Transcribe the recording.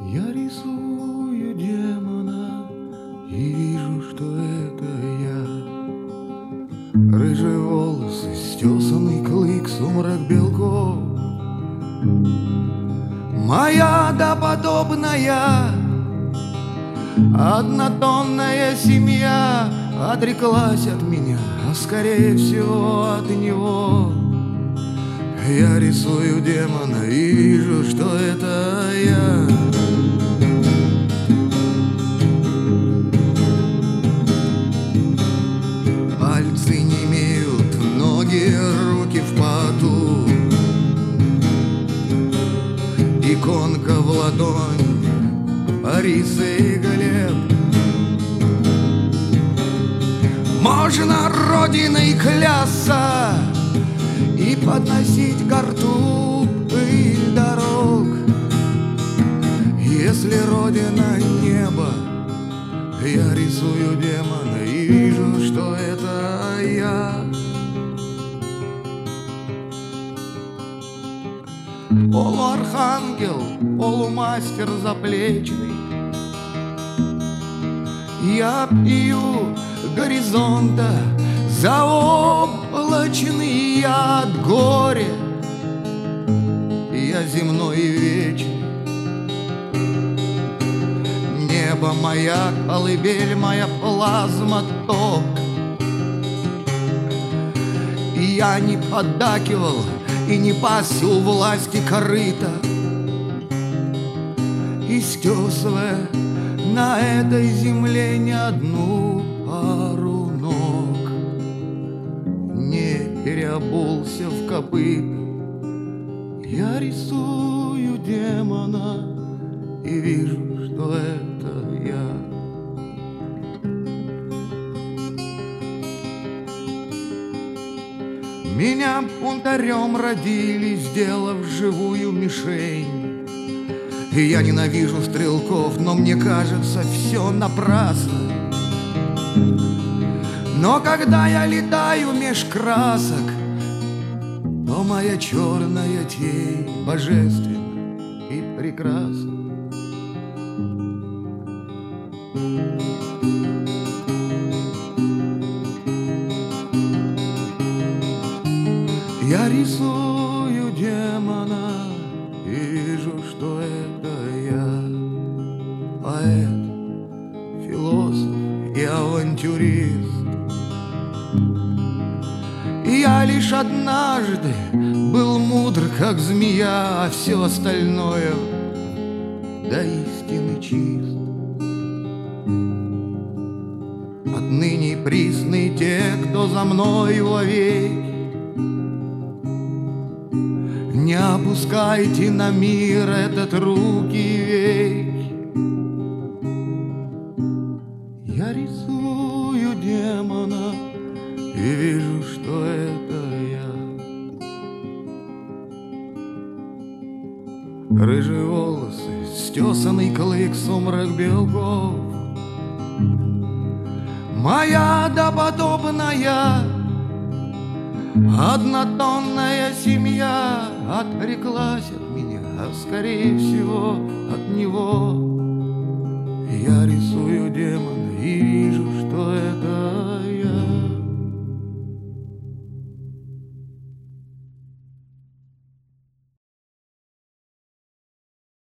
Я рисую демона и вижу, что это я. Рыжие волосы, стесанный клык, сумрак белков. Моя доподобная однотонная семья отреклась от меня, а скорее всего от него. Я рисую демона и вижу, что это я. Пальцы немеют, ноги, руки в поту. Иконка в ладонь, Бориса и Глеб. Можно родиной клясться и подносить ко рту пыль дорог. Если родина небо, я рисую демона и вижу, что это я. Полуархангел, полумастер заплечный. Я пью горизонта заоблачный, я от горя, я земной и вечный. Небо моя колыбель, моя плазма ток. Я не поддакивал и не пас у власти корыта, истесывая на этой земле ни одну пару ног. Не переобулся в копыта. Я рисую демона и вижу, что это я. Меня бунтарем родили, сделав живую мишень. И я ненавижу стрелков, но мне кажется, все напрасно. Но когда я летаю меж красок, то моя черная тень божественна и прекрасна. Я рисую демона и вижу, что это я. Поэт, философ и авантюрист. Я лишь однажды был мудр, как змея, а все остальное до истины чист. Отныне присны те, кто за мной вовек. Не опускайте на мир этот руки веки. Я рисую демона и вижу, что это я. Рыжие волосы, стесанный клык, сумрак белков. Моя доподобная однотонная семья отреклась от меня, а скорее всего от него. Я рисую демона и